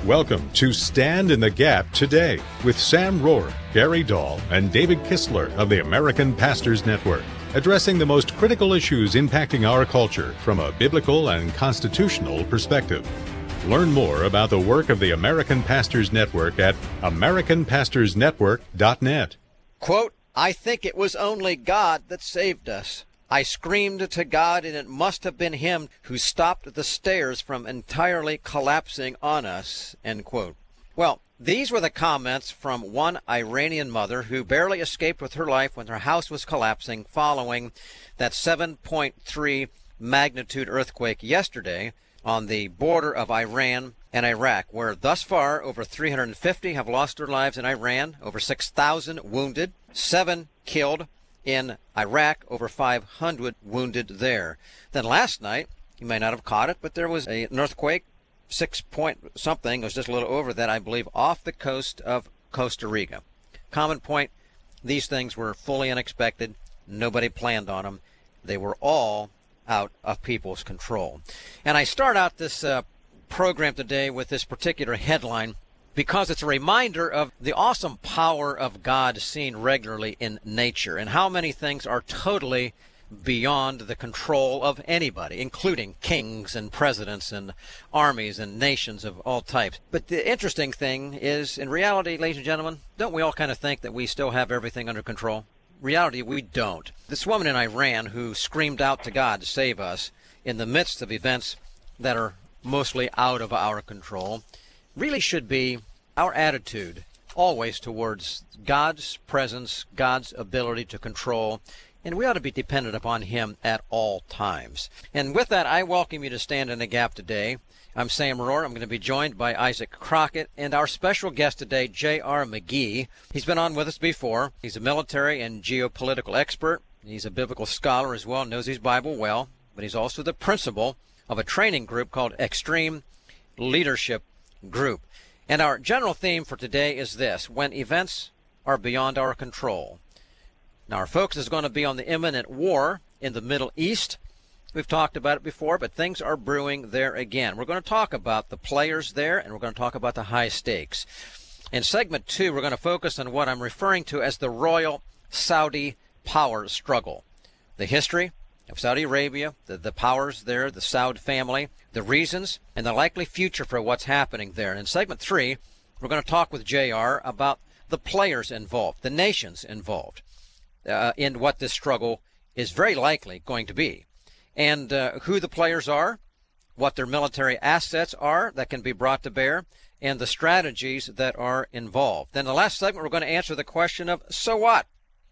Welcome to Stand in the Gap Today with Sam Rohr, Gary Dahl, and David Kistler of the American Pastors Network, addressing the most critical issues impacting our culture from a biblical and constitutional perspective. Learn more about the work of the American Pastors Network at americanpastorsnetwork.net. Quote, I think it was only God that saved us. I screamed to God, and it must have been Him who stopped the stairs from entirely collapsing on us, end quote. Well, these were the comments from one Iranian mother who barely escaped with her life when her house was collapsing following that 7.3 magnitude earthquake yesterday on the border of Iran and Iraq, where thus far over 350 have lost their lives in Iran, over 6,000 wounded, 7 killed. In Iraq, over 500 wounded there. Then last night, you may not have caught it, but there was an earthquake, 6 point something, it was just a little over that, I believe, off the coast of Costa Rica. Common point, these things were fully unexpected. Nobody planned on them. They were all out of people's control. And I start out this program today with this particular headline because it's a reminder of the awesome power of God seen regularly in nature and how many things are totally beyond the control of anybody, including kings and presidents and armies and nations of all types. But the interesting thing is, in reality, ladies and gentlemen, don't we all kind of think that we still have everything under control? Reality, we don't. This woman in Iran who screamed out to God to save us in the midst of events that are mostly out of our control really should be our attitude always towards God's presence, God's ability to control, and we ought to be dependent upon Him at all times. And with that, I welcome you to Stand in the Gap today. I'm Sam Rohr. I'm going to be joined by Isaac Crockett and our special guest today, J.R. McGee. He's been on with us before. He's a military and geopolitical expert. He's a biblical scholar as well, knows his Bible well, but he's also the principal of a training group called Extreme Leadership Group. And our general theme for today is this: when events are beyond our control. Now, our focus is going to be on the imminent war in the Middle East. We've talked about it before, but things are brewing there again. We're going to talk about the players there, and we're going to talk about the high stakes. In segment 2, we're going to focus on what I'm referring to as the royal Saudi power struggle. The history of Saudi Arabia, the powers there, the Saud family, the reasons, and the likely future for what's happening there. And in segment 3, we're going to talk with JR about the players involved, the nations involved in what this struggle is very likely going to be, and who the players are, what their military assets are that can be brought to bear, and the strategies that are involved. Then the last segment, we're going to answer the question of, so what?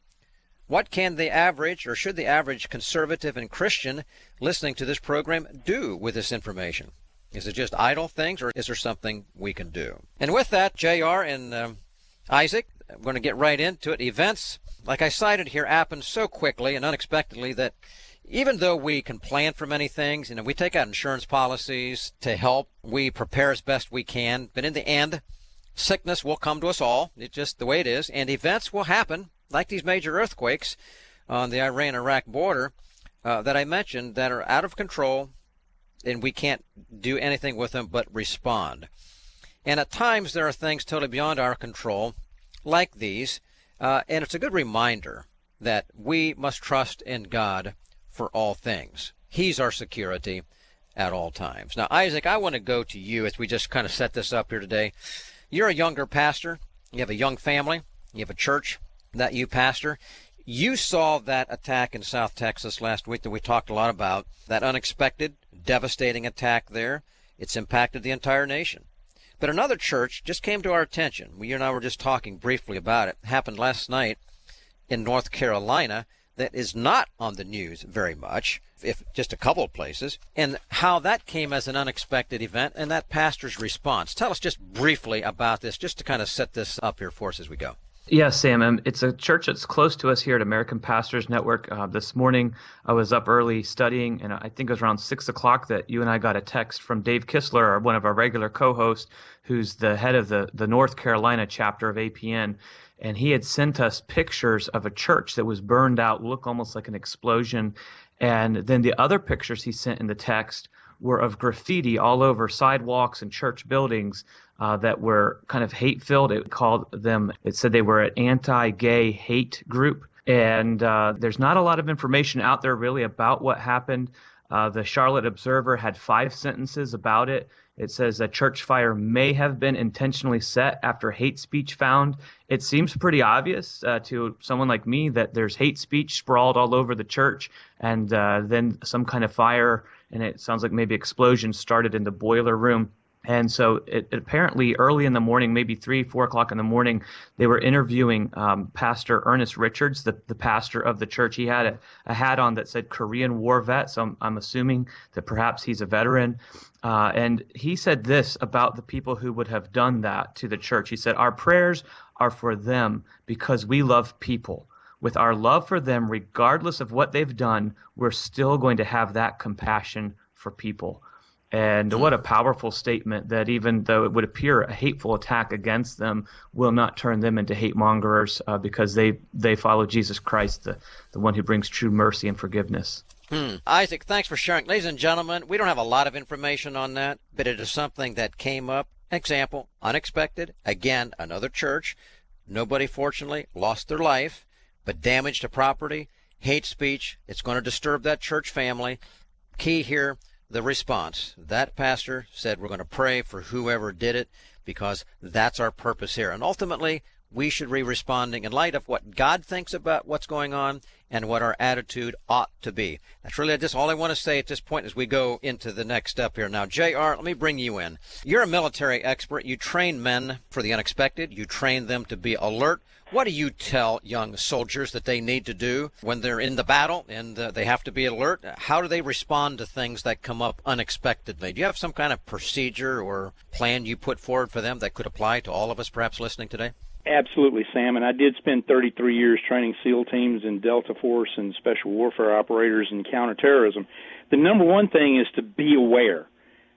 What can the average, or should the average conservative and Christian listening to this program do with this information? Is it just idle things, or is there something we can do? And with that, JR and Isaac, I'm going to get right into it. Events, like I cited here, happen so quickly and unexpectedly that even though we can plan for many things, we take out insurance policies to help, we prepare as best we can, but in the end, sickness will come to us all. It's just the way it is, and events will happen, like these major earthquakes on the Iran-Iraq border that I mentioned, that are out of control, and we can't do anything with them but respond. And at times there are things totally beyond our control, like these, and it's a good reminder that we must trust in God for all things. He's our security at all times. Now, Isaac, I want to go to you as we just kind of set this up here today. You're a younger pastor. You have a young family. You have a church that you pastor. You saw that attack in South Texas last week that we talked a lot about, that unexpected, devastating attack there. It's impacted the entire nation. But another church just came to our attention. You and I were just talking briefly about it. It happened last night in North Carolina that is not on the news very much, if just a couple of places, and how that came as an unexpected event and that pastor's response. Tell us just briefly about this, just to kind of set this up here for us as we go. Yes, Sam. It's a church that's close to us here at American Pastors Network. This morning, I was up early studying, and I think it was around 6 o'clock that you and I got a text from Dave Kistler, one of our regular co-hosts, who's the head of the North Carolina chapter of APN. And he had sent us pictures of a church that was burned out, looked almost like an explosion. And then the other pictures he sent in the text were of graffiti all over sidewalks and church buildings that were kind of hate-filled. It said they were an anti-gay hate group. And there's not a lot of information out there really about what happened. The Charlotte Observer had 5 sentences about it. It says a church fire may have been intentionally set after hate speech found. It seems pretty obvious to someone like me that there's hate speech sprawled all over the church, and then some kind of fire, and it sounds like maybe explosions started in the boiler room. And so it apparently early in the morning, maybe 3-4 o'clock in the morning, they were interviewing Pastor Ernest Richards, the pastor of the church. He had a hat on that said Korean War vet, so I'm assuming that perhaps he's a veteran. And he said this about the people who would have done that to the church. He said, "Our prayers are for them because we love people. With our love for them, regardless of what they've done, we're still going to have that compassion for people." And what a powerful statement that even though it would appear a hateful attack against them will not turn them into hate mongers because they follow Jesus Christ, the one who brings true mercy and forgiveness. Isaac, thanks for sharing. Ladies and gentlemen, we don't have a lot of information on that, but it is something that came up. Example, unexpected. Again, another church. Nobody, fortunately, lost their life, but damage to property, hate speech. It's going to disturb that church family. Key here, the response. That pastor said, we're going to pray for whoever did it because that's our purpose here. And ultimately, we should be responding in light of what God thinks about what's going on and what our attitude ought to be. That's really just all I want to say at this point as we go into the next step here. Now, JR, let me bring you in. You're a military expert. You train men for the unexpected. You train them to be alert. What do you tell young soldiers that they need to do when they're in the battle and they have to be alert? How do they respond to things that come up unexpectedly? Do you have some kind of procedure or plan you put forward for them that could apply to all of us perhaps listening today? Absolutely, Sam, and I did spend 33 years training SEAL teams in Delta Force and Special Warfare operators and counterterrorism. The number one thing is to be aware.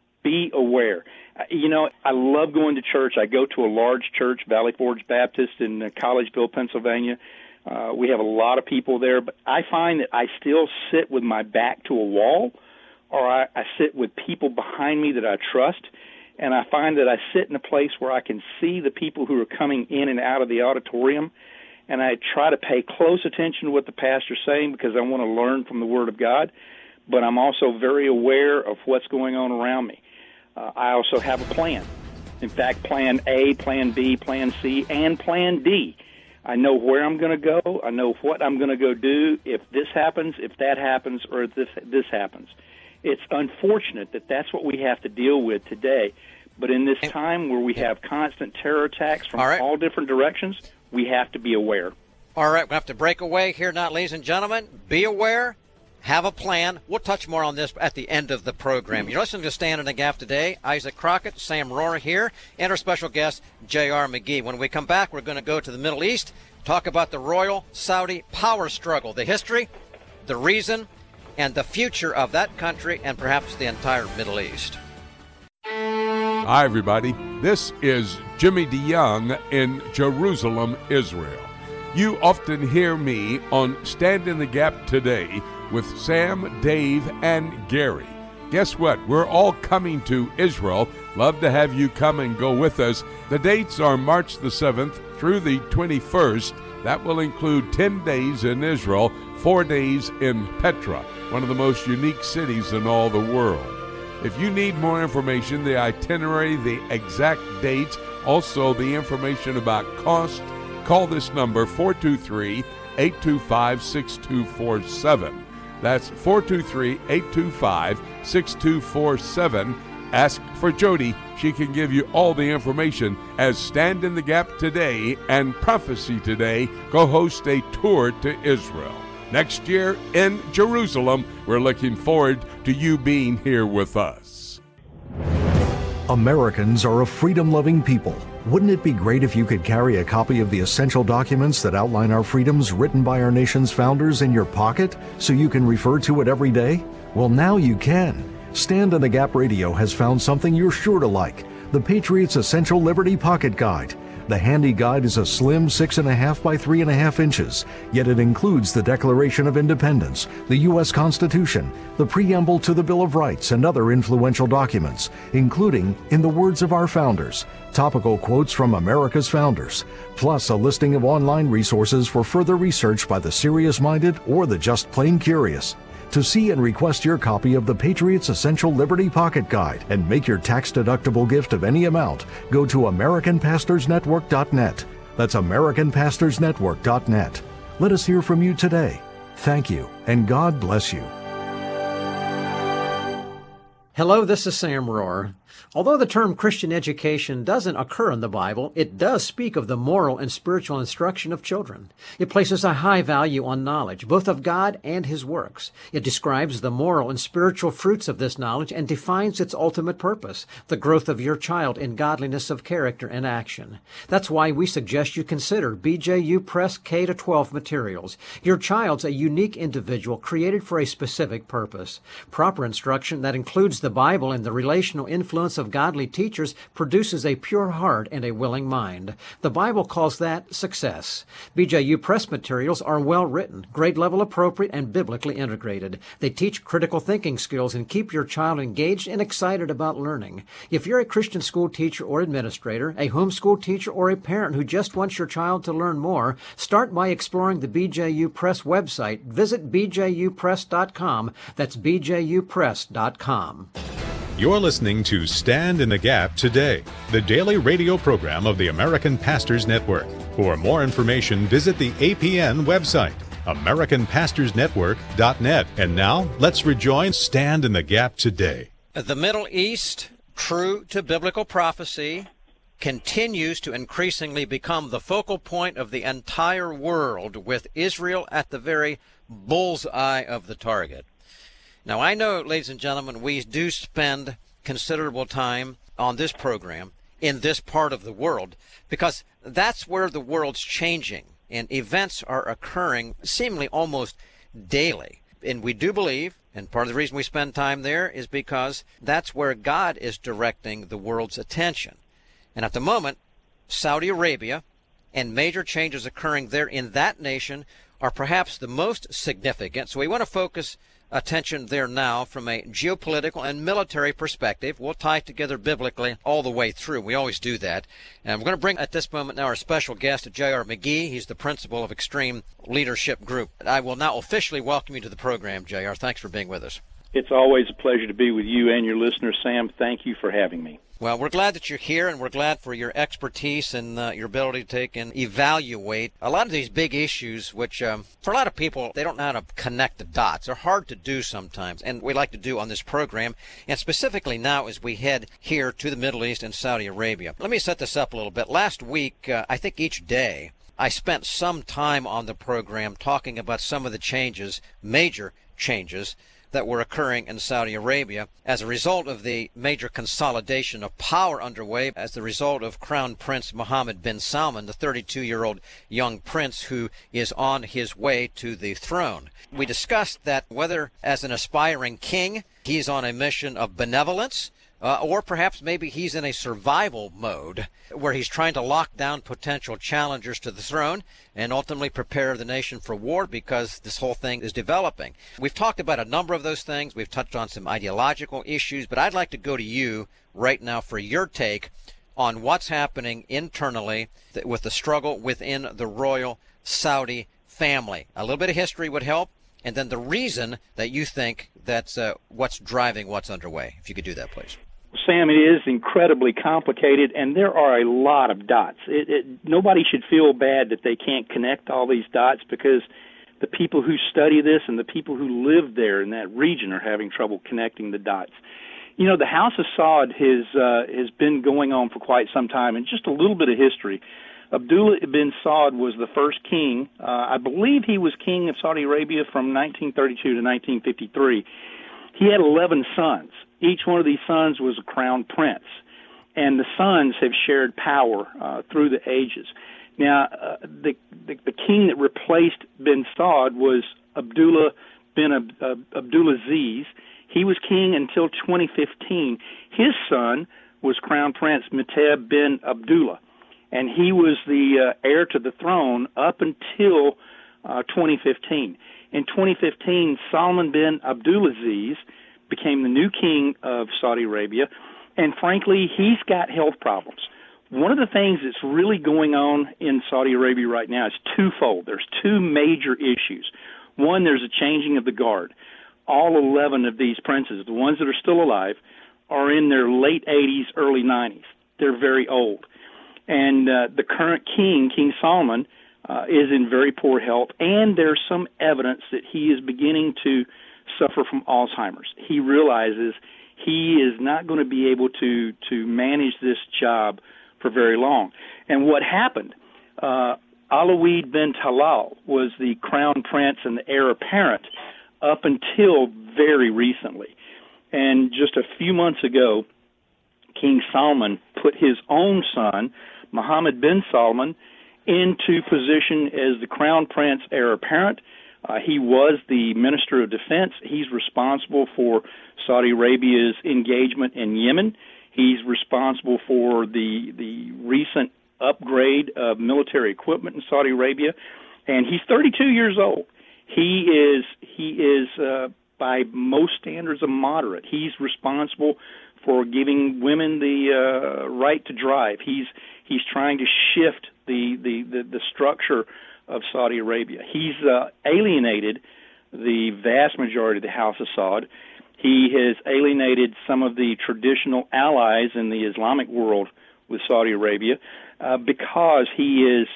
Be aware. You know, I love going to church. I go to a large church, Valley Forge Baptist in Collegeville, Pennsylvania. We have a lot of people there, but I find that I still sit with my back to a wall, or I sit with people behind me that I trust. And I find that I sit in a place where I can see the people who are coming in and out of the auditorium, and I try to pay close attention to what the pastor's saying because I want to learn from the Word of God, but I'm also very aware of what's going on around me. I also have a plan. In fact, Plan A, Plan B, Plan C, and Plan D. I know where I'm going to go. I know what I'm going to go do if this happens, if that happens, or if this happens. It's unfortunate that that's what we have to deal with today. But in this time where we have constant terror attacks from all different directions, we have to be aware. All right, we have to break away here now, ladies and gentlemen. Be aware. Have a plan. We'll touch more on this at the end of the program. You're listening to Stand in the Gap today. Isaac Crockett, Sam Rohrer here, and our special guest, J.R. McGee. When we come back, we're going to go to the Middle East, talk about the Royal Saudi power struggle, the history, the reason, and the future of that country and perhaps the entire Middle East. Hi, everybody. This is Jimmy DeYoung in Jerusalem, Israel. You often hear me on Stand in the Gap today with Sam, Dave, and Gary. Guess what? We're all coming to Israel. Love to have you come and go with us. The dates are March the 7th through the 21st. That will include 10 days in Israel, 4 days in Petra, one of the most unique cities in all the world. If you need more information, the itinerary, the exact dates, also the information about cost, call this number, 423-825-6247. That's 423-825-6247. Ask for Jody. She can give you all the information as Stand in the Gap Today and Prophecy Today go host a tour to Israel. Next year in Jerusalem, we're looking forward to you being here with us. Americans are a freedom-loving people. Wouldn't it be great if you could carry a copy of the essential documents that outline our freedoms written by our nation's founders in your pocket so you can refer to it every day? Well, now you can. Stand in the Gap Radio has found something you're sure to like, the Patriot's Essential Liberty Pocket Guide. The handy guide is a slim 6.5 by 3.5 inches, yet it includes the Declaration of Independence, the U.S. Constitution, the preamble to the Bill of Rights, and other influential documents, including, in the words of our founders, topical quotes from America's founders, plus a listing of online resources for further research by the serious-minded or the just plain curious. To see and request your copy of the Patriot's Essential Liberty Pocket Guide and make your tax-deductible gift of any amount, go to AmericanPastorsNetwork.net. That's AmericanPastorsNetwork.net. Let us hear from you today. Thank you, and God bless you. Hello, this is Sam Rohr. Although the term Christian education doesn't occur in the Bible, it does speak of the moral and spiritual instruction of children. It places a high value on knowledge, both of God and His works. It describes the moral and spiritual fruits of this knowledge and defines its ultimate purpose, the growth of your child in godliness of character and action. That's why we suggest you consider BJU Press K-12 materials. Your child's a unique individual created for a specific purpose. Proper instruction that includes the Bible and the relational influence of godly teachers produces a pure heart and a willing mind. The Bible calls that success. BJU Press materials are well written, grade level appropriate, and biblically integrated. They teach critical thinking skills and keep your child engaged and excited about learning. If you're a Christian school teacher or administrator, a homeschool teacher, or a parent who just wants your child to learn more, start by exploring the BJU Press website. Visit bjupress.com. That's bjupress.com. You're listening to Stand in the Gap Today, the daily radio program of the American Pastors Network. For more information, visit the APN website, AmericanPastorsNetwork.net. And now, let's rejoin Stand in the Gap Today. The Middle East, true to biblical prophecy, continues to increasingly become the focal point of the entire world, with Israel at the very bullseye of the target. Now, I know, ladies and gentlemen, we do spend considerable time on this program in this part of the world because that's where the world's changing and events are occurring seemingly almost daily. And we do believe, and part of the reason we spend time there is because that's where God is directing the world's attention. And at the moment, Saudi Arabia and major changes occurring there in that nation are perhaps the most significant. So we want to focus attention there now from a geopolitical and military perspective. We'll tie it together biblically all the way through. We always do that. And we're going to bring at this moment now our special guest, J.R. McGee. He's the principal of Extreme Leadership Group. I will now officially welcome you to the program, J.R. Thanks for being with us. It's always a pleasure to be with you and your listeners, Sam. Thank you for having me. Well, we're glad that you're here, and we're glad for your expertise and your ability to take and evaluate a lot of these big issues, which for a lot of people, they don't know how to connect the dots. They're hard to do sometimes, and we like to do on this program, and specifically now as we head here to the Middle East and Saudi Arabia. Let me set this up a little bit. Last week, I think each day, I spent some time on the program talking about some of the changes, major changes, that were occurring in Saudi Arabia as a result of the major consolidation of power underway as the result of Crown Prince Mohammed bin Salman, the 32-year-old young prince who is on his way to the throne. We discussed that whether as an aspiring king, he's on a mission of benevolence, or perhaps maybe he's in a survival mode where he's trying to lock down potential challengers to the throne and ultimately prepare the nation for war because this whole thing is developing. We've talked about a number of those things. We've touched on some ideological issues, but I'd like to go to you right now for your take on what's happening internally with the struggle within the royal Saudi family. A little bit of history would help, and then the reason that you think that's what's driving what's underway. If you could do that, please. Sam, it is incredibly complicated, and there are a lot of dots. Nobody should feel bad that they can't connect all these dots because the people who study this and the people who live there in that region are having trouble connecting the dots. You know, the House of Saud has been going on for quite some time, and just a little bit of history. Abdullah bin Saud was the first king. I believe he was king of Saudi Arabia from 1932 to 1953. He had 11 sons. Each one of these sons was a crown prince, and the sons have shared power through the ages. Now, the king that replaced bin Saud was Abdullah bin Abdulaziz. He was king until 2015. His son was Crown Prince Mateb bin Abdullah. and he was the heir to the throne up until 2015. In 2015, Salman bin Abdulaziz became the new king of Saudi Arabia, and frankly, he's got health problems. One of the things that's really going on in Saudi Arabia right now is twofold. There's two major issues. One, there's a changing of the guard. All 11 of these princes, the ones that are still alive, are in their late 80s, early 90s. They're very old. And the current king, King Salman, is in very poor health, and there's some evidence that he is beginning to suffer from Alzheimer's. He realizes he is not going to be able to manage this job for very long. And what happened, Alawid bin Talal was the crown prince and the heir apparent up until very recently. And just a few months ago, King Salman put his own son, Mohammed bin Salman, into position as the crown prince heir apparent. He was the Minister of Defense. He's responsible for Saudi Arabia's engagement in Yemen. He's responsible for the recent upgrade of military equipment in Saudi Arabia, and he's 32 years old. He is by most standards a moderate. He's responsible for giving women the right to drive. He's trying to shift the structure of Saudi Arabia. He's alienated the vast majority of the House of Saud. He has alienated some of the traditional allies in the Islamic world with Saudi Arabia because he's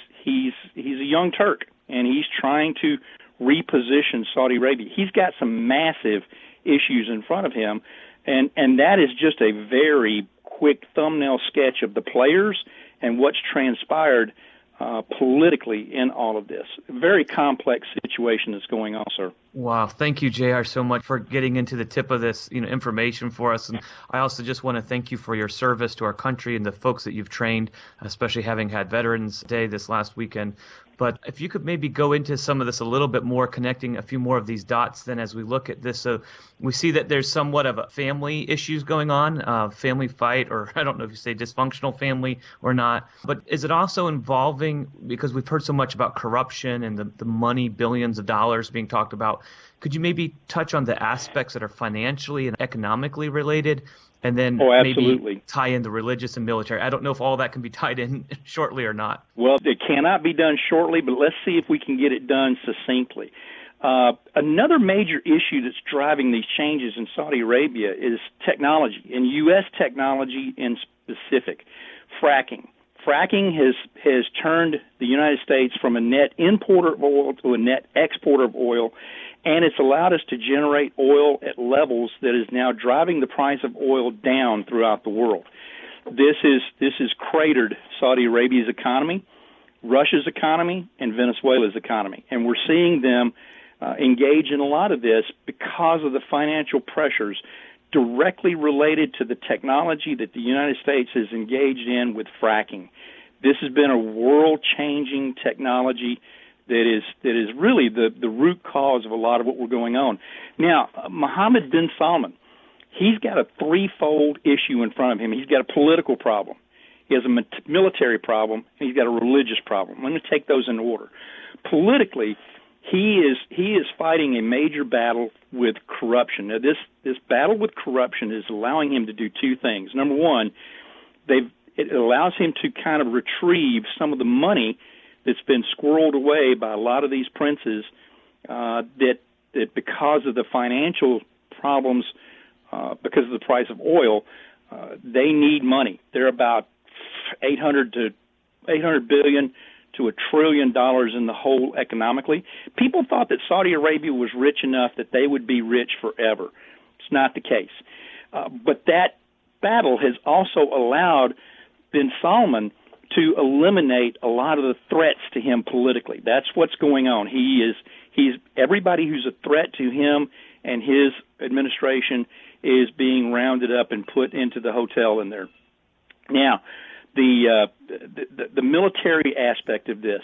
a young Turk, and he's trying to reposition Saudi Arabia. He's got some massive issues in front of him, and that is just a very quick thumbnail sketch of the players and what's transpired politically in all of this. A very complex situation that's going on, sir. Wow. Thank you, JR, so much for getting into the tip of this information for us. And I also just want to thank you for your service to our country and the folks that you've trained, especially having had Veterans Day this last weekend. But if you could maybe go into some of this a little bit more, connecting a few more of these dots then as we look at this. So we see that there's somewhat of a family issues going on, family fight, or I don't know if you say dysfunctional family or not. But is it also involving, because we've heard so much about corruption and the money, billions of dollars being talked about, could you maybe touch on the aspects that are financially and economically related? And then maybe tie in the religious and military. I don't know if all that can be tied in shortly or not. Well, it cannot be done shortly, but let's see if we can get it done succinctly. Another major issue that's driving these changes in Saudi Arabia is technology, and U.S. technology in specific, fracking. Fracking has turned the United States from a net importer of oil to a net exporter of oil, and it's allowed us to generate oil at levels that is now driving the price of oil down throughout the world. This has cratered Saudi Arabia's economy, Russia's economy, and Venezuela's economy, and we're seeing them engage in a lot of this because of the financial pressures directly related to the technology that the United States has engaged in with fracking. This has been a world-changing technology that is really the root cause of a lot of what we're going on. Now, Mohammed bin Salman, he's got a threefold issue in front of him. He's got a political problem, he has a military problem, and he's got a religious problem. Let me take those in order. Politically, he is fighting a major battle with corruption. Now, this battle with corruption is allowing him to do two things. Number one, it allows him to kind of retrieve some of the money that's been squirreled away by a lot of these princes that because of the financial problems, because of the price of oil, they need money. They're about $800 billion to $1 trillion in the hole economically. People thought that Saudi Arabia was rich enough that they would be rich forever. It's not the case. But that battle has also allowed bin Salman to eliminate a lot of the threats to him politically. That's what's going on. He's everybody who's a threat to him and his administration is being rounded up and put into the hotel in there. Now, the military aspect of this,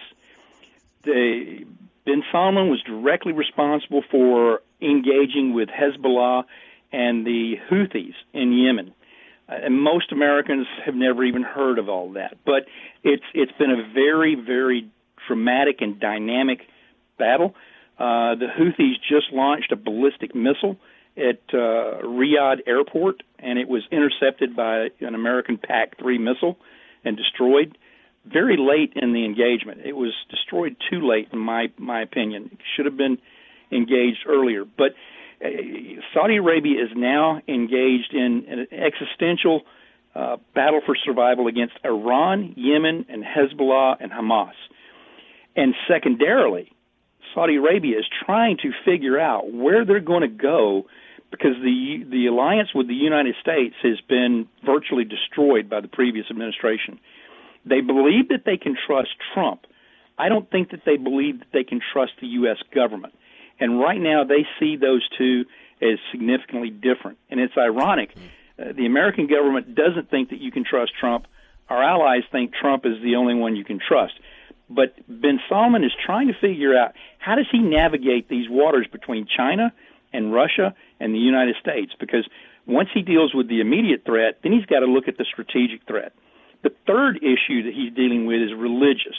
bin Salman was directly responsible for engaging with Hezbollah and the Houthis in Yemen. And most Americans have never even heard of all that. But it's been a very, very dramatic and dynamic battle. The Houthis just launched a ballistic missile at Riyadh Airport, and it was intercepted by an American PAC-3 missile and destroyed very late in the engagement. It was destroyed too late, in my opinion. It should have been engaged earlier. But Saudi Arabia is now engaged in an existential battle for survival against Iran, Yemen, and Hezbollah and Hamas. And secondarily, Saudi Arabia is trying to figure out where they're going to go, because the alliance with the United States has been virtually destroyed by the previous administration. They believe that they can trust Trump. I don't think that they believe that they can trust the U.S. government. And right now they see those two as significantly different. And it's ironic. The American government doesn't think that you can trust Trump. Our allies think Trump is the only one you can trust. But bin Salman is trying to figure out, how does he navigate these waters between China and Russia and the United States? Because once he deals with the immediate threat, then he's got to look at the strategic threat. The third issue that he's dealing with is religious.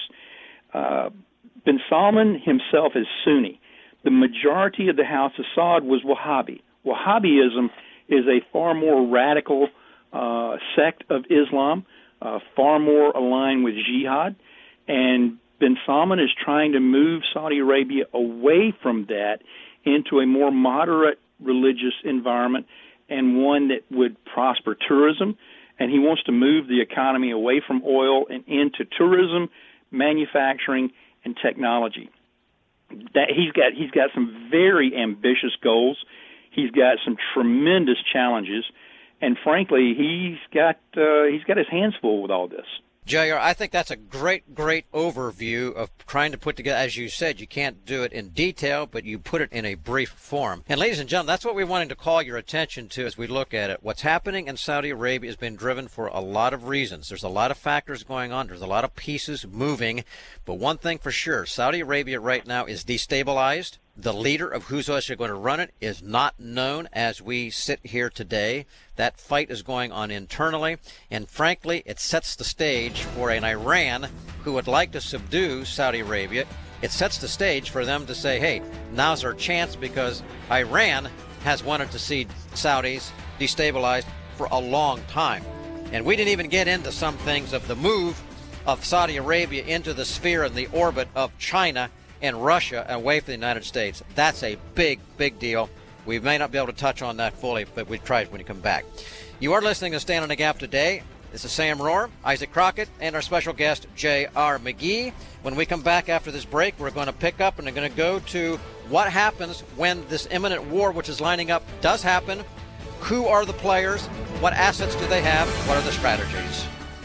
Bin Salman himself is Sunni. The majority of the House of Saud was Wahhabi. Wahhabism is a far more radical sect of Islam, far more aligned with jihad, and bin Salman is trying to move Saudi Arabia away from that into a more moderate religious environment and one that would prosper tourism. And he wants to move the economy away from oil and into tourism, manufacturing, and technology. That he's got some very ambitious goals. He's got some tremendous challenges, and frankly, he's got his hands full with all this. J.R., I think that's a great overview of trying to put together, as you said, you can't do it in detail, but you put it in a brief form. And ladies and gentlemen, that's what we wanted to call your attention to as we look at it. What's happening in Saudi Arabia has been driven for a lot of reasons. There's a lot of factors going on. There's a lot of pieces moving. But one thing for sure, Saudi Arabia right now is destabilized. The leader of who's actually going to run it is not known as we sit here today. That fight is going on internally, and frankly, it sets the stage for an Iran who would like to subdue Saudi Arabia. It sets the stage for them to say, hey, now's our chance, because Iran has wanted to see Saudis destabilized for a long time. And we didn't even get into some things of the move of Saudi Arabia into the sphere and the orbit of China and Russia away from the United States. That's a big deal. We may not be able to touch on that fully, but we try when you come back. You are listening to Stand on the Gap today. This is Sam Rohr, Isaac Crockett, and our special guest, J.R. McGee. When we come back after this break, we're going to pick up and we're going to go to what happens when this imminent war, which is lining up, does happen. Who are the players? What assets do they have? What are the strategies?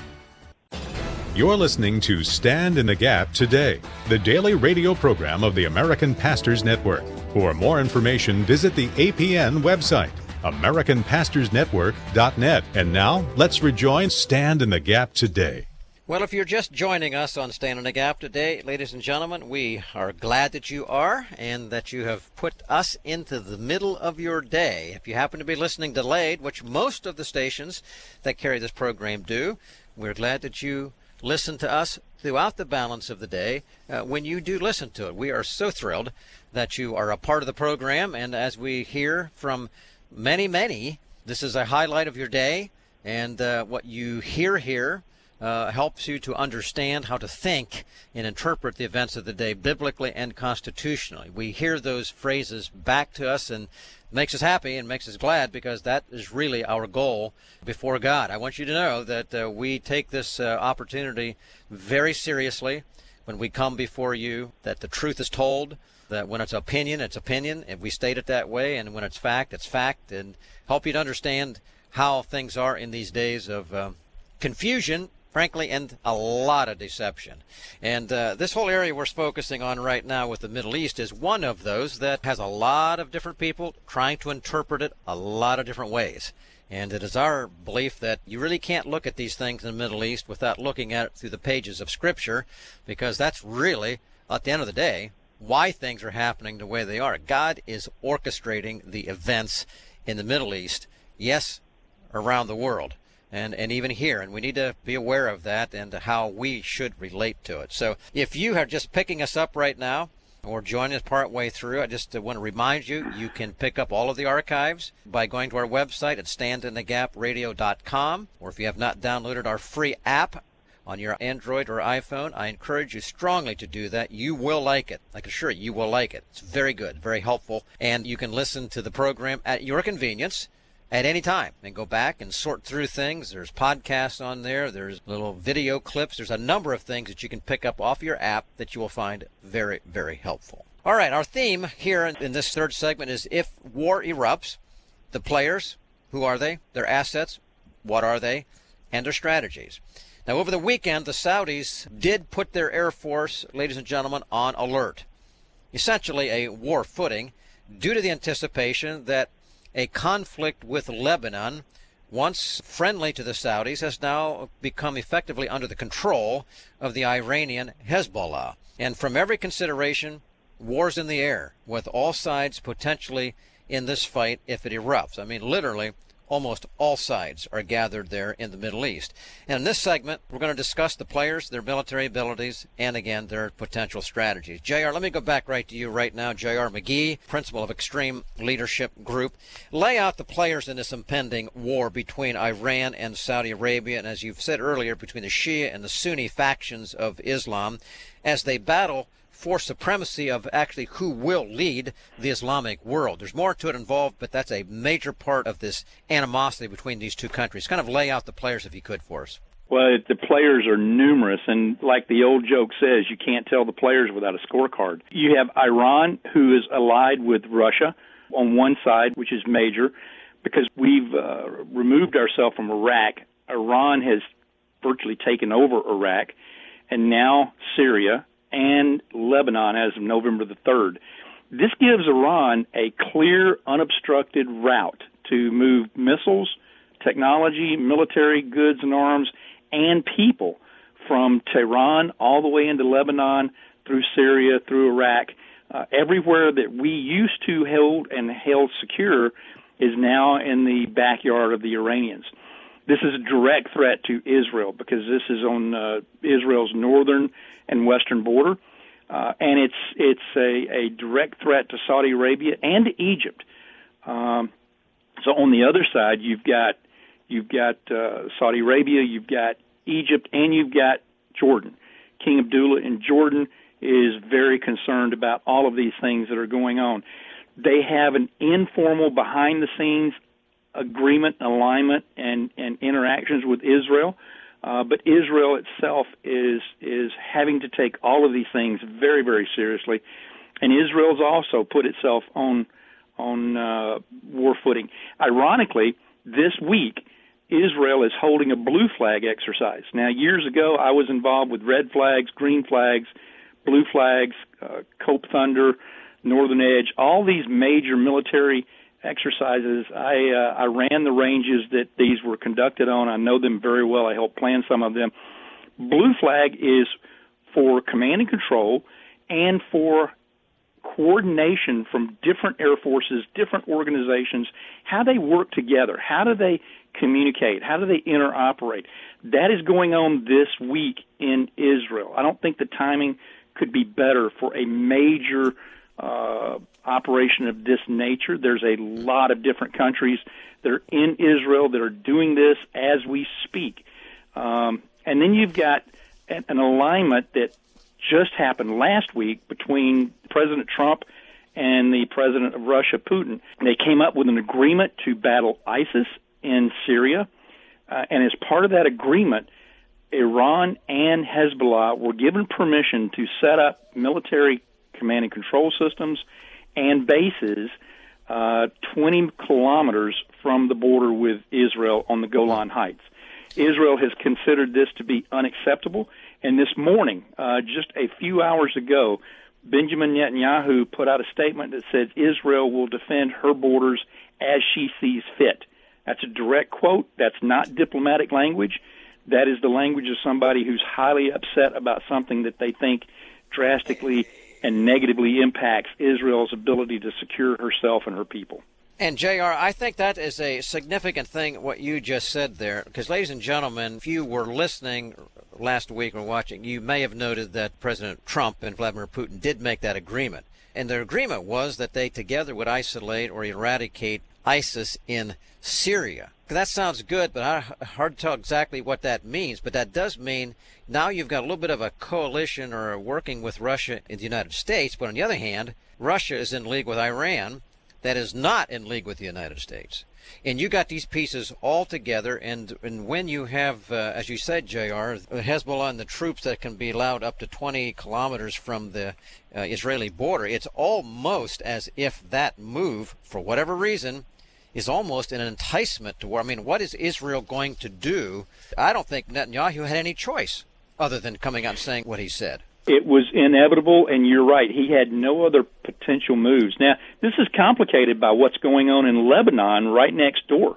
You're listening to Stand in the Gap today, the daily radio program of the American Pastors Network. For more information, visit the APN website, AmericanPastorsNetwork.net. And now, let's rejoin Stand in the Gap today. Well, if you're just joining us on Stand in the Gap today, ladies and gentlemen, we are glad that you are and that you have put us into the middle of your day. If you happen to be listening delayed, which most of the stations that carry this program do, we're glad that you listen to us throughout the balance of the day. When you do listen to it, we are so thrilled that you are a part of the program, and as we hear from many, this is a highlight of your day, and what you hear here helps you to understand how to think and interpret the events of the day biblically and constitutionally. We hear those phrases back to us, and makes us happy and makes us glad, because that is really our goal before God. I want you to know that we take this opportunity very seriously when we come before you, that the truth is told, that when it's opinion, and we state it that way, and when it's fact, and help you to understand how things are in these days of confusion, frankly, and a lot of deception. And this whole area we're focusing on right now with the Middle East is one of those that has a lot of different people trying to interpret it a lot of different ways. And it is our belief that you really can't look at these things in the Middle East without looking at it through the pages of Scripture, because that's really, at the end of the day, why things are happening the way they are. God is orchestrating the events in the Middle East, yes, around the world. and even here, and we need to be aware of that and how we should relate to it. So if you are just picking us up right now or joining us partway through, I just want to remind you, you can pick up all of the archives by going to our website at standinthegapradio.com, or if you have not downloaded our free app on your Android or iPhone, I encourage you strongly to do that. You will like it. I can assure you, you will like it. It's very good, very helpful, and you can listen to the program at your convenience at any time and go back and sort through things. There's podcasts on there. There's little video clips. There's a number of things that you can pick up off your app that you will find very, very helpful. All right, our theme here in this third segment is if war erupts, the players, who are they, their assets, what are they, and their strategies. Now, over the weekend, the Saudis did put their Air Force, ladies and gentlemen, on alert, essentially a war footing, due to the anticipation that a conflict with Lebanon, once friendly to the Saudis, has now become effectively under the control of the Iranian Hezbollah. And from every consideration, war's in the air, with all sides potentially in this fight if it erupts. I mean, literally, almost all sides are gathered there in the Middle East. And in this segment, we're going to discuss the players, their military abilities, and again, their potential strategies. JR, let me go back right to you right now. JR McGee, principal of Extreme Leadership Group. Lay out the players in this impending war between Iran and Saudi Arabia, and as you've said earlier, between the Shia and the Sunni factions of Islam, as they battle for supremacy of actually who will lead the Islamic world. There's more to it involved, but that's a major part of this animosity between these two countries. Kind of lay out the players, if you could, for us. Well, the players are numerous, and like the old joke says, you can't tell the players without a scorecard. You have Iran, who is allied with Russia on one side, which is major, because we've removed ourselves from Iraq. Iran has virtually taken over Iraq, and now Syria and Lebanon as of November the 3rd. This gives Iran a clear, unobstructed route to move missiles, technology, military goods and arms, and people from Tehran all the way into Lebanon, through Syria, through Iraq. Everywhere that we used to hold secure is now in the backyard of the Iranians. This is a direct threat to Israel because this is on Israel's northern and western border, and it's a direct threat to Saudi Arabia and to Egypt. So on the other side, you've got Saudi Arabia, you've got Egypt, and you've got Jordan. King Abdullah in Jordan is very concerned about all of these things that are going on. They have an informal, behind-the-scenes agreement, alignment, and interactions with Israel. But Israel itself is having to take all of these things very, very seriously, and Israel's also put itself on war footing. Ironically, this week, Israel is holding a blue flag exercise. Now, years ago, I was involved with red flags, green flags, blue flags, Cope Thunder, Northern Edge, all these major military exercises. I ran the ranges that these were conducted on. I know them very well. I helped plan some of them. Blue flag is for command and control and for coordination from different air forces, different organizations, how they work together, how do they communicate, how do they interoperate. That is going on this week in Israel. I don't think the timing could be better for a major operation of this nature. There's a lot of different countries that are in Israel that are doing this as we speak. And then you've got an alignment that just happened last week between President Trump and the president of Russia, Putin. They came up with an agreement to battle ISIS in Syria, and as part of that agreement, Iran and Hezbollah were given permission to set up military command and control systems and bases 20 kilometers from the border with Israel on the Golan Heights. Israel has considered this to be unacceptable, and this morning, just a few hours ago, Benjamin Netanyahu put out a statement that says Israel will defend her borders as she sees fit. That's a direct quote. That's not diplomatic language. That is the language of somebody who's highly upset about something that they think drastically and negatively impacts Israel's ability to secure herself and her people. And, JR, I think that is a significant thing, what you just said there, because, ladies and gentlemen, if you were listening last week or watching, you may have noted that President Trump and Vladimir Putin did make that agreement. And their agreement was that they together would isolate or eradicate ISIS in Syria. That sounds good, but hard to tell exactly what that means. But that does mean now you've got a little bit of a coalition or working with Russia in the United States. But on the other hand, Russia is in league with Iran, that is not in league with the United States. And you got these pieces all together, and when you have, as you said, JR, Hezbollah and the troops that can be allowed up to 20 kilometers from the Israeli border, it's almost as if that move, for whatever reason, is almost an enticement to war. I mean, what is Israel going to do? I don't think Netanyahu had any choice other than coming out and saying what he said. It was inevitable, and you're right. He had no other potential moves. Now, this is complicated by what's going on in Lebanon right next door.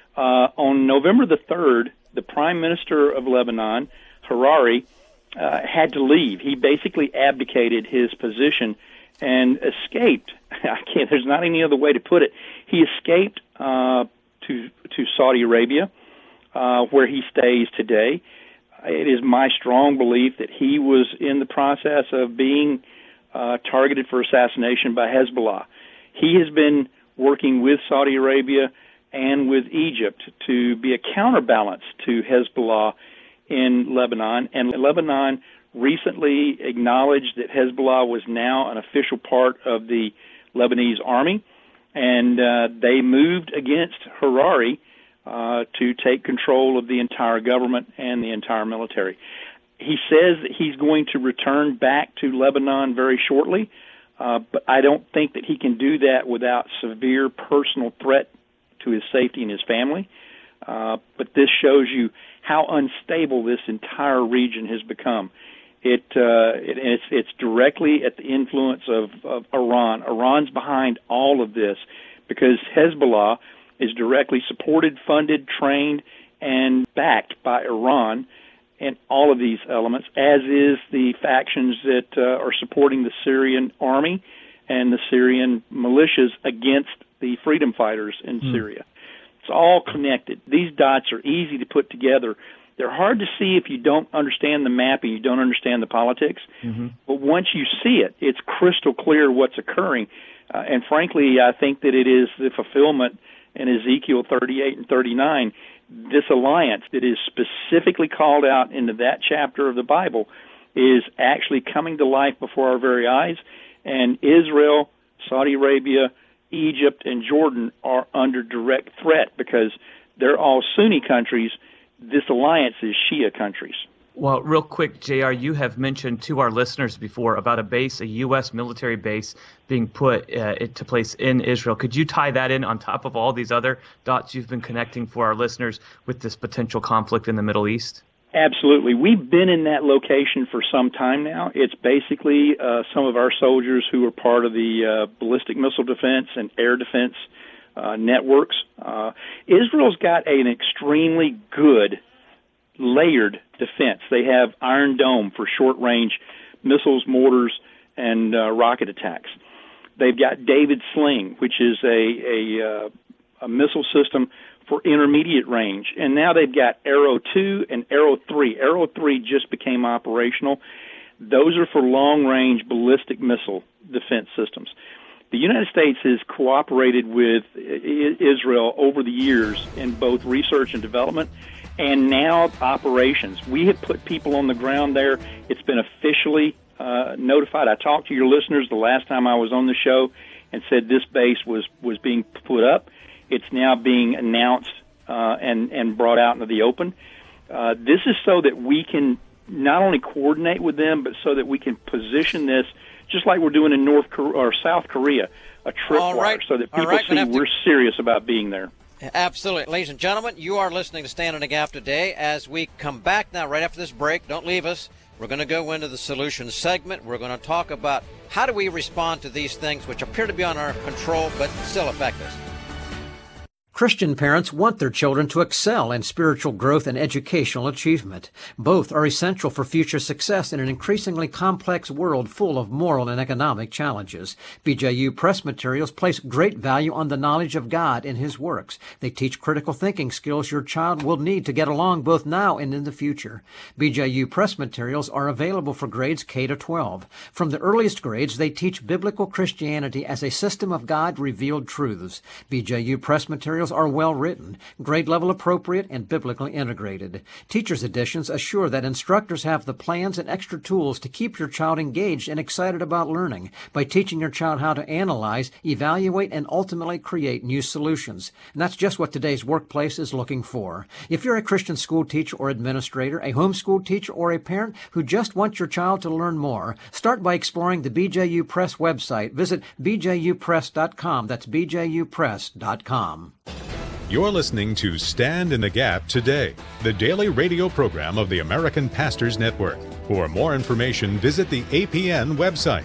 On November the 3rd, the Prime Minister of Lebanon, Hariri, had to leave. He basically abdicated his position and escaped. There's not any other way to put it. He escaped to Saudi Arabia, where he stays today. It is my strong belief that he was in the process of being targeted for assassination by Hezbollah. He has been working with Saudi Arabia and with Egypt to be a counterbalance to Hezbollah in Lebanon. And Lebanon recently acknowledged that Hezbollah was now an official part of the Lebanese army, and they moved against Hariri to take control of the entire government and the entire military. He says that he's going to return back to Lebanon very shortly, but I don't think that he can do that without severe personal threat to his safety and his family. But this shows you how unstable this entire region has become. It's directly at the influence of Iran. Iran's behind all of this because Hezbollah is directly supported, funded, trained, and backed by Iran and all of these elements, as is the factions that are supporting the Syrian army and the Syrian militias against the freedom fighters in Syria. It's all connected. These dots are easy to put together. They're hard to see if you don't understand the map and you don't understand the politics. But once you see it, it's crystal clear what's occurring. And frankly, I think that it is the fulfillment in Ezekiel 38 and 39, this alliance that is specifically called out into that chapter of the Bible is actually coming to life before our very eyes. And Israel, Saudi Arabia, Egypt, and Jordan are under direct threat because they're all Sunni countries. This alliance is Shia countries. Well, real quick, JR, you have mentioned to our listeners before about a U.S. military base being put into place in Israel. Could you tie that in on top of all these other dots you've been connecting for our listeners with this potential conflict in the Middle East? Absolutely. We've been in that location for some time now. It's basically some of our soldiers who are part of the ballistic missile defense and air defense networks. Israel's got an extremely good layered defense. They have Iron Dome for short-range missiles, mortars, and rocket attacks. They've got David Sling, which is a missile system for intermediate range. And now they've got Arrow 2 and Arrow 3. Arrow 3 just became operational. Those are for long-range ballistic missile defense systems. The United States has cooperated with Israel over the years in both research and development and now operations. We have put people on the ground there. It's been officially notified. I talked to your listeners the last time I was on the show and said this base was being put up. It's now being announced and brought out into the open. This is so that we can not only coordinate with them, but so that we can position this just like we're doing in South Korea, a tripwire, so that people see we're serious about being there. Absolutely. Ladies and gentlemen, you are listening to Stand in the Gap today. As we come back now, right after this break, don't leave us. We're going to go into the solution segment. We're going to talk about how do we respond to these things which appear to be on our control but still affect us. Christian parents want their children to excel in spiritual growth and educational achievement. Both are essential for future success in an increasingly complex world full of moral and economic challenges. BJU Press materials place great value on the knowledge of God in His works. They teach critical thinking skills your child will need to get along both now and in the future. BJU Press materials are available for grades K to 12. From the earliest grades, they teach biblical Christianity as a system of God-revealed truths. BJU Press materials are well written, grade level appropriate, and biblically integrated. Teacher's editions assure that instructors have the plans and extra tools to keep your child engaged and excited about learning by teaching your child how to analyze, evaluate, and ultimately create new solutions. And that's just what today's workplace is looking for. If you're a Christian school teacher or administrator, a homeschool teacher, or a parent who just wants your child to learn more, start by exploring the BJU Press website. Visit bjupress.com. That's bjupress.com. You're listening to Stand in the Gap Today, the daily radio program of the American Pastors Network. For more information, visit the APN website,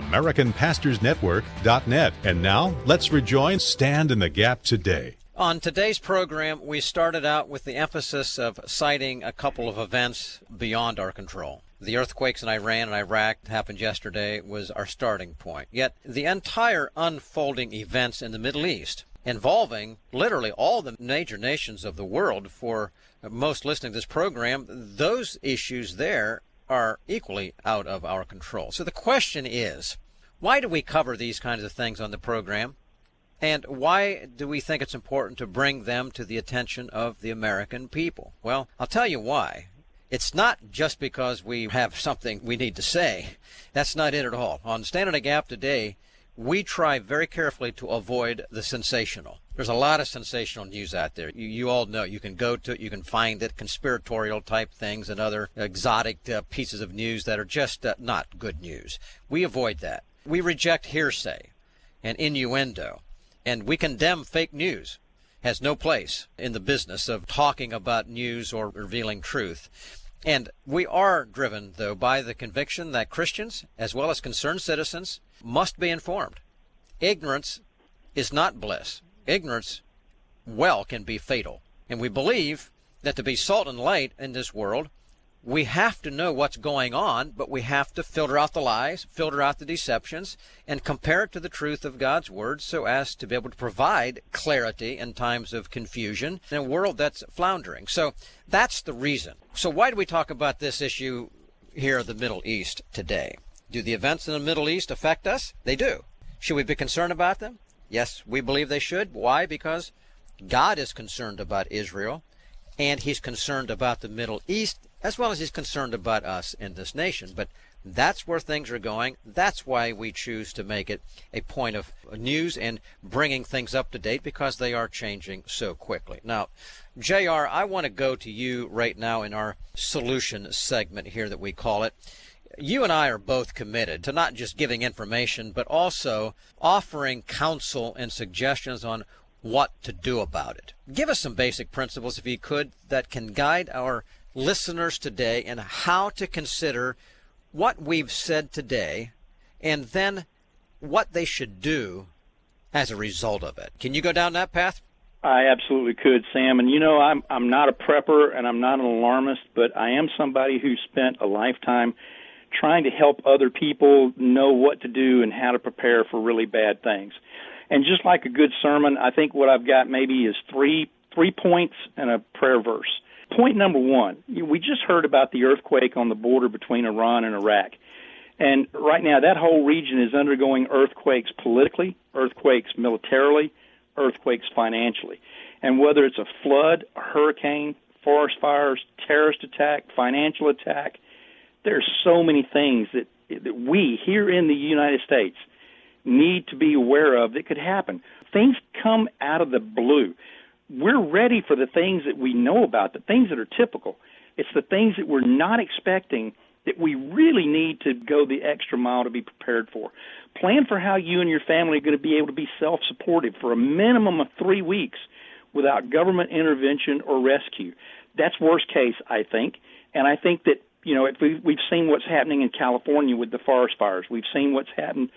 AmericanPastorsNetwork.net. And now, let's rejoin Stand in the Gap Today. On today's program, we started out with the emphasis of citing a couple of events beyond our control. The earthquakes in Iran and Iraq happened yesterday was our starting point. Yet the entire unfolding events in the Middle East, involving literally all the major nations of the world, for most listening to this program, those issues there are equally out of our control. So the question is, why do we cover these kinds of things on the program? And why do we think it's important to bring them to the attention of the American people? Well, I'll tell you why. It's not just because we have something we need to say. That's not it at all. On Stand in the Gap Today, we try very carefully to avoid the sensational. There's a lot of sensational news out there. You all know. You can go to it. You can find it. Conspiratorial type things and other exotic pieces of news that are just not good news. We avoid that. We reject hearsay and innuendo. And we condemn fake news. Has no place in the business of talking about news or revealing truth. And we are driven, though, by the conviction that Christians, as well as concerned citizens, must be informed. Ignorance is not bliss. Ignorance, well, can be fatal. And we believe that to be salt and light in this world, we have to know what's going on, but we have to filter out the lies, filter out the deceptions, and compare it to the truth of God's Word so as to be able to provide clarity in times of confusion in a world that's floundering. So that's the reason. So why do we talk about this issue here in the Middle East today? Do the events in the Middle East affect us? They do. Should we be concerned about them? Yes, we believe they should. Why? Because God is concerned about Israel, and He's concerned about the Middle East, as well as He's concerned about us in this nation. But that's where things are going. That's why we choose to make it a point of news and bringing things up to date, because they are changing so quickly. Now, JR, I want to go to you right now in our solution segment here that we call it. You and I are both committed to not just giving information, but also offering counsel and suggestions on what to do about it. Give us some basic principles, if you could, that can guide our listeners today in how to consider what we've said today and then what they should do as a result of it. Can you go down that path? I absolutely could, Sam. And you know, I'm not a prepper and I'm not an alarmist, but I am somebody who spent a lifetime trying to help other people know what to do and how to prepare for really bad things. And just like a good sermon, I think what I've got maybe is three points and a prayer verse. Point number one, we just heard about the earthquake on the border between Iran and Iraq. And right now, that whole region is undergoing earthquakes politically, earthquakes militarily, earthquakes financially. And whether it's a flood, a hurricane, forest fires, terrorist attack, financial attack, there's so many things that we here in the United States need to be aware of that could happen. Things come out of the blue. We're ready for the things that we know about, the things that are typical. It's the things that we're not expecting that we really need to go the extra mile to be prepared for. Plan for how you and your family are going to be able to be self-supportive for a minimum of 3 weeks without government intervention or rescue. That's worst case, I think. And I think that, you know, we've seen what's happening in California with the forest fires. We've seen what's happened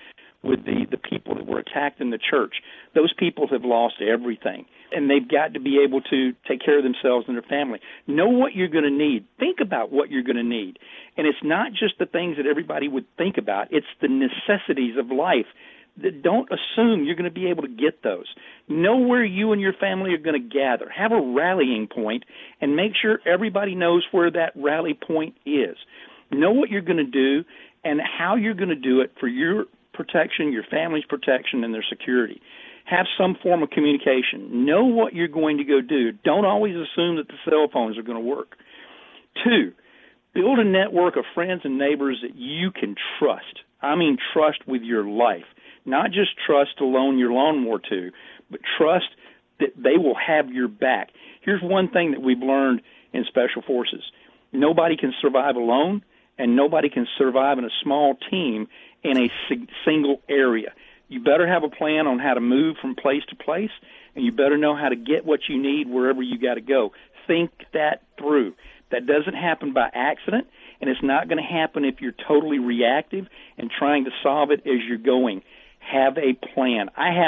with the people that were attacked in the church. Those people have lost everything, and they've got to be able to take care of themselves and their family. Know what you're going to need. Think about what you're going to need. And it's not just the things that everybody would think about. It's the necessities of life. Don't assume you're going to be able to get those. Know where you and your family are going to gather. Have a rallying point, and make sure everybody knows where that rally point is. Know what you're going to do and how you're going to do it for your protection, your family's protection, and their security. Have some form of communication. Know what you're going to go do. Don't always assume that the cell phones are going to work. 2, build a network of friends and neighbors that you can trust. I mean trust with your life. Not just trust to loan your lawnmower to, but trust that they will have your back. Here's one thing that we've learned in Special Forces. Nobody can survive alone, and nobody can survive in a small team in a single area. You better have a plan on how to move from place to place, and you better know how to get what you need wherever you got to go. Think that through. That doesn't happen by accident, and it's not going to happen if you're totally reactive and trying to solve it as you're going. Have a plan.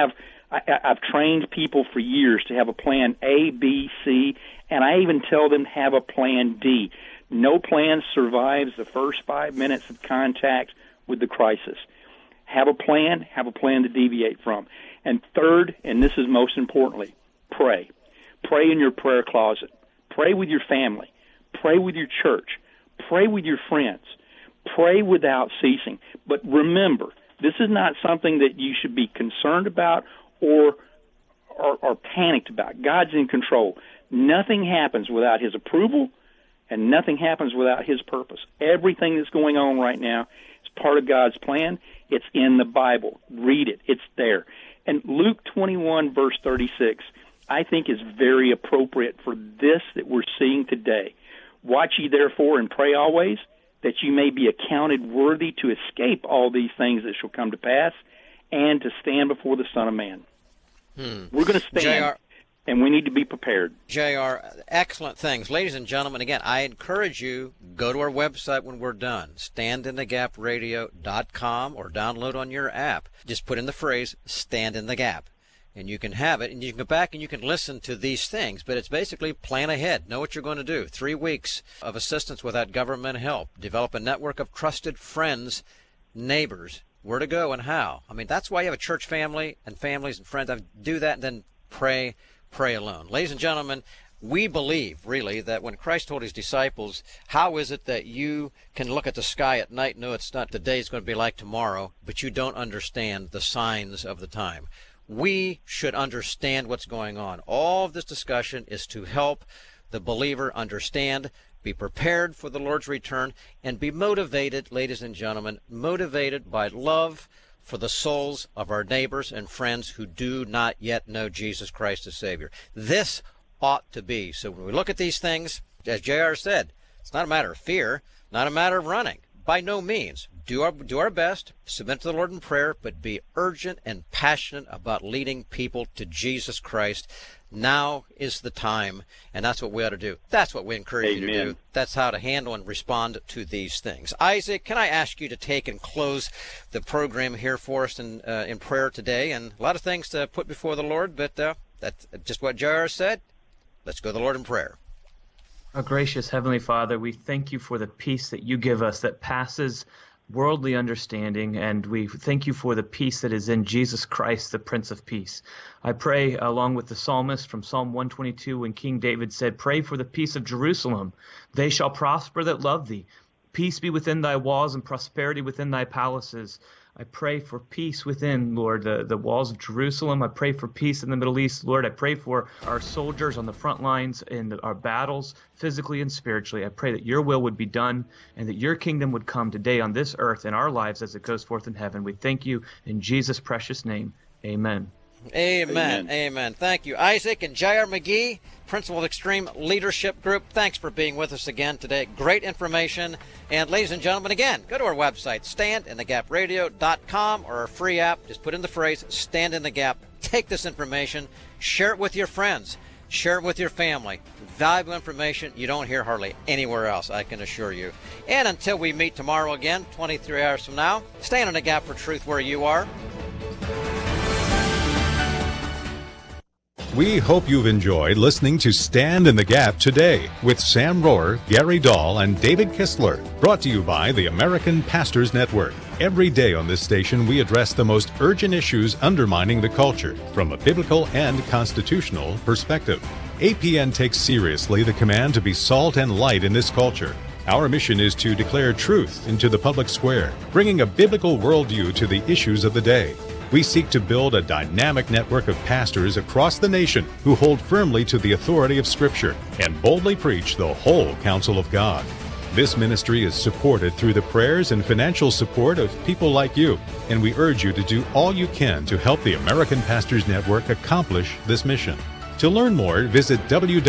I've trained people for years to have a plan A, B, C, and I even tell them have a plan D. No plan survives the first 5 minutes of contact with the crisis. Have a plan to deviate from. And third, and this is most importantly, pray. Pray in your prayer closet. Pray with your family. Pray with your church. Pray with your friends. Pray without ceasing. But remember, this is not something that you should be concerned about or panicked about. God's in control. Nothing happens without His approval, and nothing happens without His purpose. Everything that's going on right now is part of God's plan. It's in the Bible. Read it. It's there. And Luke 21, verse 36, I think is very appropriate for this that we're seeing today. Watch ye therefore and pray always, that you may be accounted worthy to escape all these things that shall come to pass, and to stand before the Son of Man. We're going to stand, and we need to be prepared. JR, excellent things. Ladies and gentlemen, again, I encourage you, go to our website when we're done, standinthegap.radio.com, or download on your app. Just put in the phrase, Stand in the Gap, and you can have it, and you can go back and you can listen to these things. But it's basically plan ahead. Know what you're going to do. 3 weeks of assistance without government help. Develop a network of trusted friends, neighbors, where to go and how. I mean, that's why you have a church family and families and friends. Do that and then pray alone. Ladies and gentlemen, we believe, really, that when Christ told His disciples, how is it that you can look at the sky at night and know it's not the day is going to be like tomorrow, but you don't understand the signs of the time? We should understand what's going on. All of this discussion is to help the believer understand, be prepared for the Lord's return, and be motivated, ladies and gentlemen, motivated by love for the souls of our neighbors and friends who do not yet know Jesus Christ as Savior. This ought to be. So when we look at these things, as JR said, it's not a matter of fear, not a matter of running. By no means. Do our best, submit to the Lord in prayer, but be urgent and passionate about leading people to Jesus Christ. Now is the time, and that's what we ought to do. That's what we encourage you to do. That's how to handle and respond to these things. Isaac, can I ask you to take and close the program here for us in prayer today? And a lot of things to put before the Lord, but that's just what J.R. said. Let's go to the Lord in prayer. Our gracious Heavenly Father, we thank you for the peace that you give us that passes worldly understanding, and we thank you for the peace that is in Jesus Christ, the Prince of Peace. I pray, along with the psalmist from Psalm 122, when King David said, "Pray for the peace of Jerusalem. They shall prosper that love thee. Peace be within thy walls and prosperity within thy palaces." I pray for peace within, Lord, the walls of Jerusalem. I pray for peace in the Middle East. Lord, I pray for our soldiers on the front lines in our battles, physically and spiritually. I pray that your will would be done and that your kingdom would come today on this earth in our lives as it goes forth in heaven. We thank you in Jesus' precious name. Amen. Amen. Amen. Thank you. Isaac and J.R. McGee, Principal of Extreme Leadership Group, thanks for being with us again today. Great information. And ladies and gentlemen, again, go to our website, standinthegapradio.com, or our free app. Just put in the phrase, Stand in the Gap. Take this information. Share it with your friends. Share it with your family. Valuable information you don't hear hardly anywhere else, I can assure you. And until we meet tomorrow again, 23 hours from now, stand in the gap for truth where you are. We hope you've enjoyed listening to Stand in the Gap today with Sam Rohrer, Gary Dahl, and David Kistler, brought to you by the American Pastors Network. Every day on this station, we address the most urgent issues undermining the culture from a biblical and constitutional perspective. APN takes seriously the command to be salt and light in this culture. Our mission is to declare truth into the public square, bringing a biblical worldview to the issues of the day. We seek to build a dynamic network of pastors across the nation who hold firmly to the authority of Scripture and boldly preach the whole counsel of God. This ministry is supported through the prayers and financial support of people like you, and we urge you to do all you can to help the American Pastors Network accomplish this mission. To learn more, visit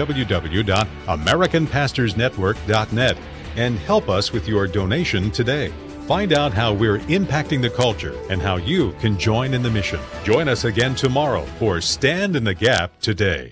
www.americanpastorsnetwork.net and help us with your donation today. Find out how we're impacting the culture and how you can join in the mission. Join us again tomorrow for Stand in the Gap Today.